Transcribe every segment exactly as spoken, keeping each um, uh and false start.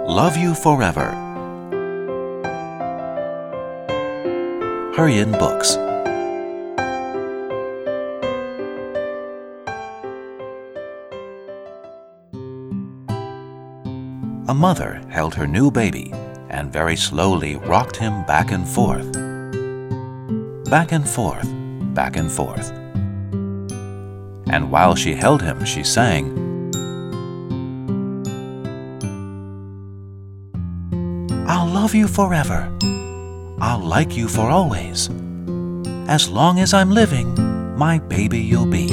Love You Forever. Hurry In Books. A mother held her new baby and very slowly rocked him back and forth. Back and forth, back and forth. And while she held him, she sang, I'll love you forever. I'll like you for always. As long as I'm living, my baby you'll be.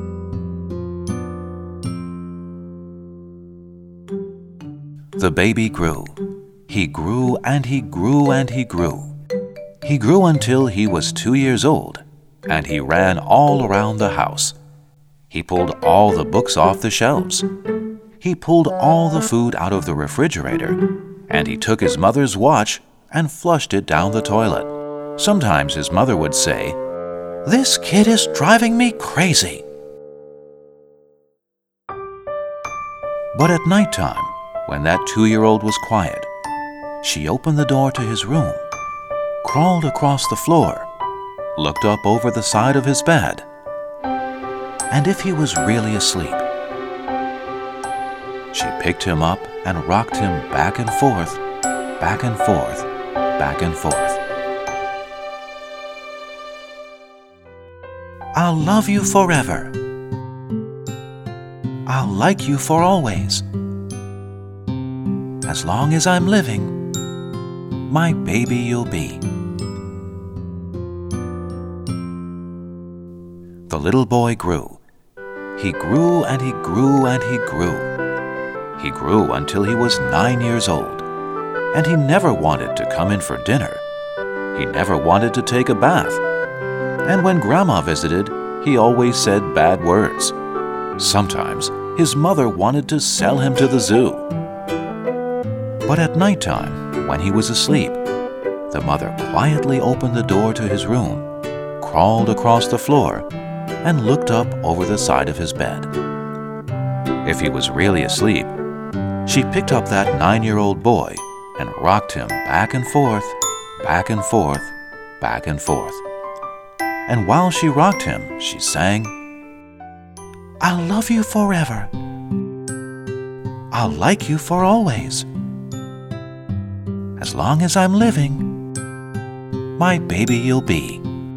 The baby grew. He grew and he grew and he grew. He grew until he was two years old, and he ran all around the house. He pulled all the books off the shelves. He pulled all the food out of the refrigerator, and he took his mother's watch and flushed it down the toilet. Sometimes his mother would say, "This kid is driving me crazy." But at nighttime, when that two-year-old was quiet, she opened the door to his room, crawled across the floor, looked up over the side of his bed, and if he was really asleep, she picked him up and rocked him back and forth, back and forth, back and forth. I'll love you forever. I'll like you for always. As long as I'm living, my baby you'll be. The little boy grew. He grew and he grew and he grew. He grew until he was nine years old, and he never wanted to come in for dinner. He never wanted to take a bath. And when Grandma visited, he always said bad words. Sometimes his mother wanted to sell him to the zoo. But at nighttime, when he was asleep, the mother quietly opened the door to his room, crawled across the floor, and looked up over the side of his bed. If he was really asleep, she picked up that nine-year-old boy and rocked him back and forth, back and forth, back and forth. And while she rocked him, she sang, I'll love you forever. I'll like you for always. As long as I'm living, my baby you'll be.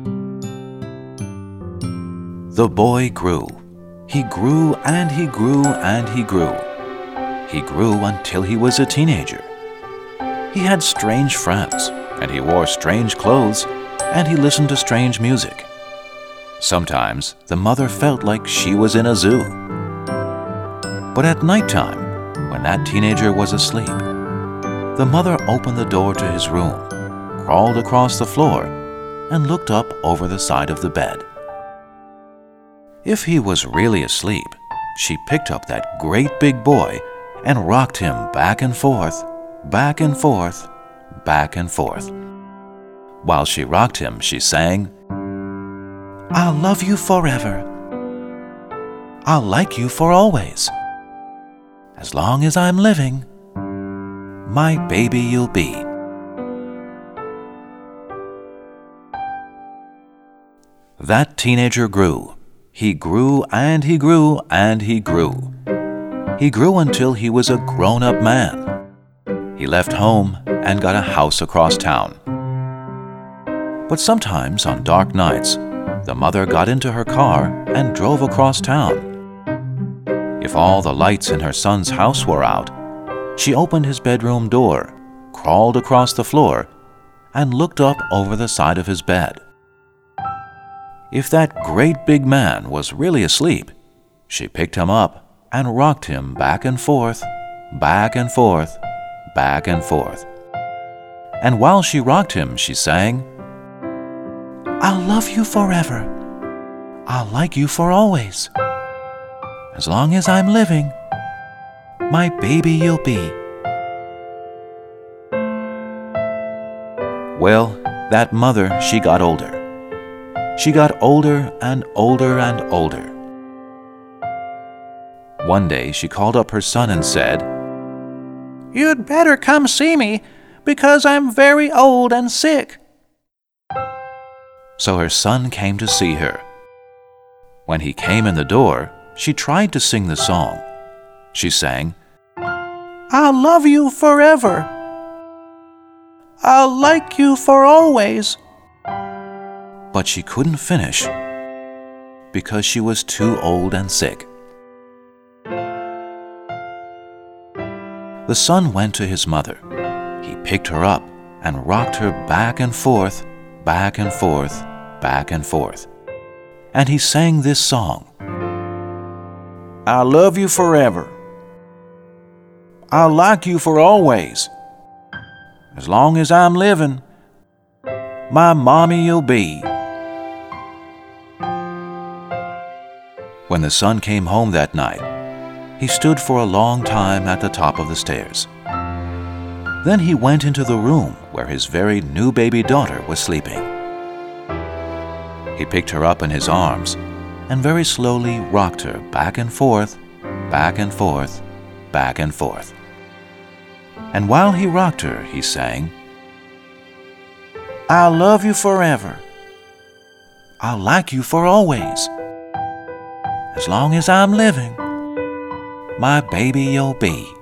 The boy grew. He grew and he grew and he grew. He grew until he was a teenager. He had strange friends, and he wore strange clothes, and he listened to strange music. Sometimes the mother felt like she was in a zoo. But at nighttime, when that teenager was asleep, the mother opened the door to his room, crawled across the floor, and looked up over the side of the bed. If he was really asleep, she picked up that great big boy and rocked him back and forth, back and forth, back and forth. While she rocked him, she sang, I'll love you forever. I'll like you for always. As long as I'm living, my baby you'll be. That teenager grew. He grew and he grew and he grew. He grew until he was a grown-up man. He left home and got a house across town. But sometimes on dark nights, the mother got into her car and drove across town. If all the lights in her son's house were out, she opened his bedroom door, crawled across the floor, and looked up over the side of his bed. If that great big man was really asleep, she picked him up and rocked him back and forth, back and forth, back and forth. And while she rocked him, she sang, I'll love you forever. I'll like you for always. As long as I'm living, my baby you'll be. Well, that mother, she got older. She got older and older and older. One day she called up her son and said, You'd better come see me, because I'm very old and sick." So her son came to see her. When he came in the door, she tried to sing the song. She sang, "I'll love you forever. I'll like you for always." But she couldn't finish because she was too old and sick. The son went to his mother. He picked her up and rocked her back and forth, back and forth, back and forth. And he sang this song, "I'll love you forever. I'll like you for always. As long as I'm living, my mommy you'll be." When the son came home that night, he stood for a long time at the top of the stairs. Then he went into the room where his very new baby daughter was sleeping. He picked her up in his arms and very slowly rocked her back and forth, back and forth, back and forth. And while he rocked her, he sang, "I'll love you forever. I'll like you for always. As long as I'm living, my baby you'll be."